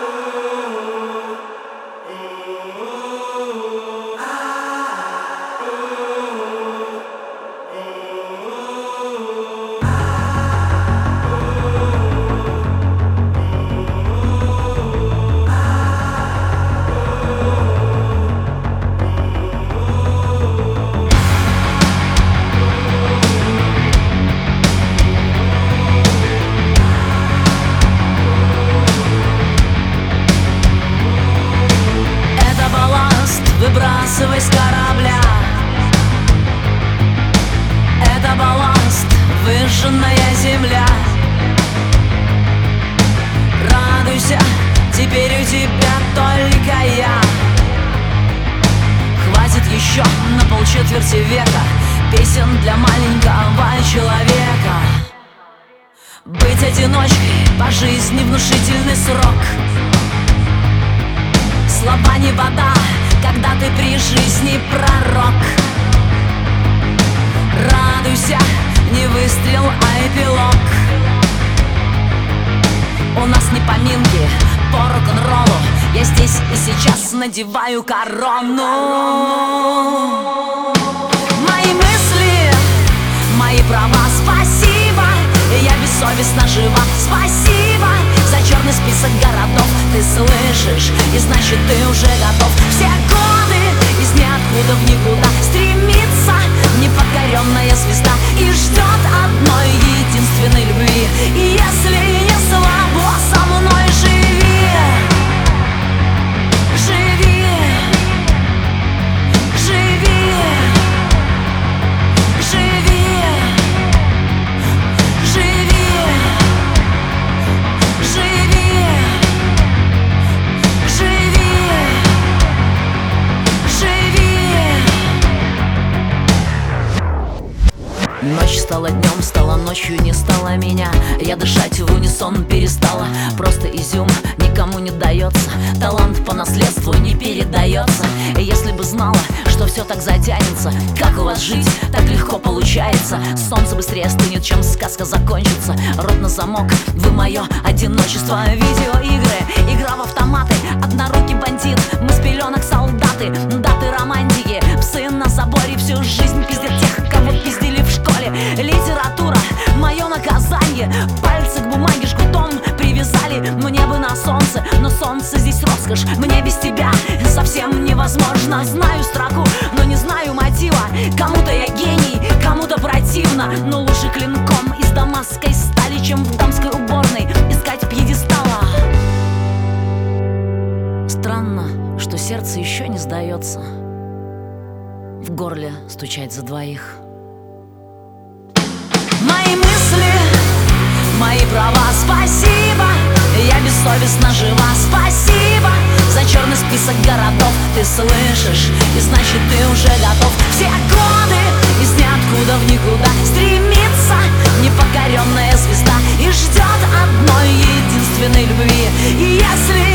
Выбрасывай с корабля. Это балласт, выжженная земля. Радуйся, теперь у тебя только я. Хватит еще на полчетверти века песен для маленького человека. Быть одиночкой по жизни внушительный срок. Слова не вода, когда ты при жизни пророк. Радуйся, не выстрел, а эпилог. У нас не поминки по рок-н-роллу. Я здесь и сейчас надеваю корону. Мои мысли, мои права, спасибо. Я бессовестно жива, спасибо. За черный список городов ты слышишь, и значит ты уже готов. Все годы из ниоткуда в никуда стремится непокоренная звезда и ждет одной единственной любви. И если не слабо, со мной живи, живи, живи, живи, живи, живи, живи. Ночь стала днем, стала ночью, не стала меня. Я дышать в унисон перестала. Просто изюм никому не дается. Талант по наследству не передается. И если бы знала, что все так затянется, как у вас жить так легко получается. Солнце быстрее стынет, чем сказка закончится. Рот на замок, вы мое одиночество. Видеоигры, игра в автоматы, однорукий бандит, мы с пеленок солдаты. Даты романтики, псы на заборе, всю жизнь пиздят тех, кого пиздили в школе. Литература, мое наказание, пальцы к бумаге жгутом привязали. Мне бы на солнце, но солнце здесь роскошь. Мне без тебя совсем невозможно. Знаю строку, но не знаю мотива. Кому-то я гений, кому-то противно. Но лучше клинком из дамасской стали, чем в дамской уборной искать пьедестала. Странно, что сердце еще не сдается. В горле стучать за двоих. Мои мысли, мои права, спасибо. Я бессовестно жива, спасибо. За черный список городов ты слышишь, и значит ты уже готов. Все годы из ниоткуда в никуда стремится непокоренная звезда и ждет одной единственной любви. И если